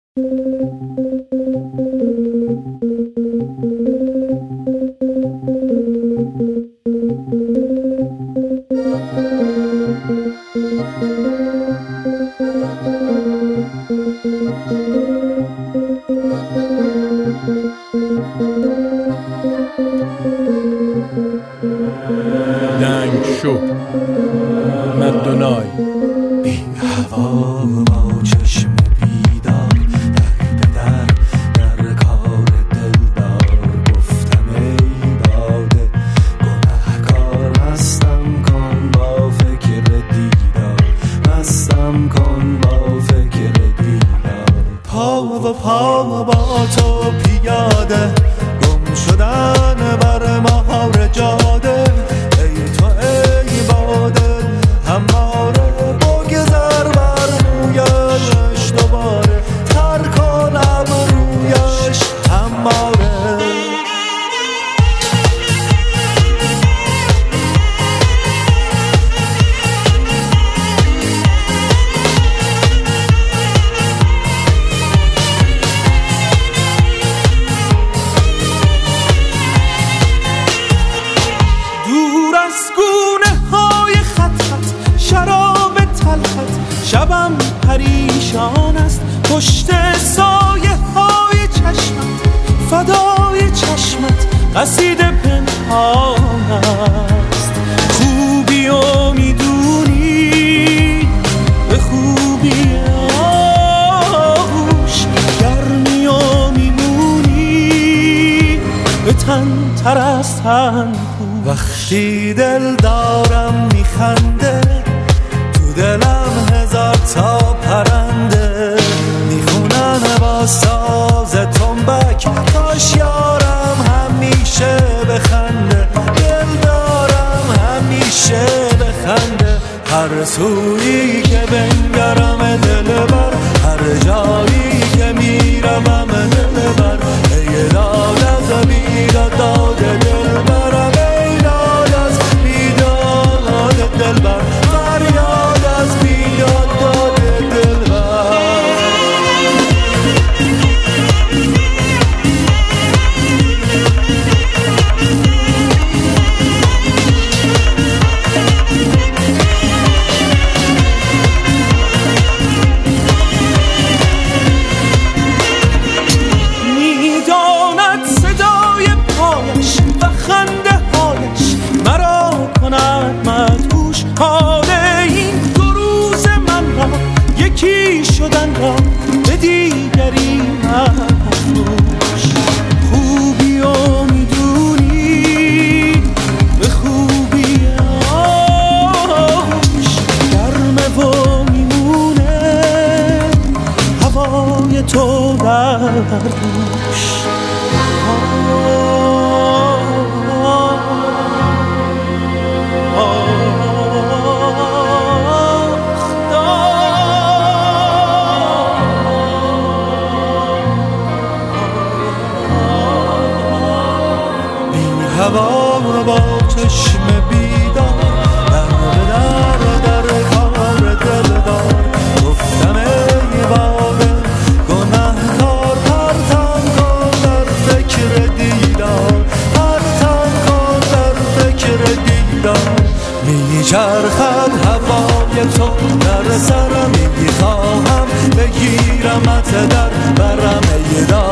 دنگ شو مدونای بی هوا با چشم بیدار در کار دلدار گفتم ای باده گنهکار مستم کن با فکر دیدار مستم کن با فکر دیدار پا و پا با تو پیاده گم شدن بر مهار جاده ای تو ای باده هماره بگذر بر رویش دوباره تر کنم رویش هماره دور از گونه های خط خط شراب تلخت شبم پریشان است پشت سایه های چشمت فدای چشمت قصیده پنهان است خوبی و میدونی به خوبی آغوش گرمی و میمونی به تن تر از تن وقتی دل دارم میخنده تو دلم هزار تا پرنده میخونن با ساز تنبک کاش یارم همیشه بخنده دل دارم همیشه بخنده هر سویی که بنگرم دلبر هر جایی که میروم دلبر ای داد از بیداد داد دلبرم دلبر فریاد از بیاد داد دلبر میداند صدای پایش و خنده هایش مرا کند مدهوش حال این 2 روز من را یکی شدن را به دیگری مفروش خوبی و میدونی به خوبی آغوش گرمه و میمونه هوای تو در دوش هوا با چشم بیدار در کار دلدار گفتم ای باده گنهکار پرتم کن در فکر دیدار پرتم کن در فکر دیدار میچرخد هوای تو در سرم میخواهم بگیرمت در برم ای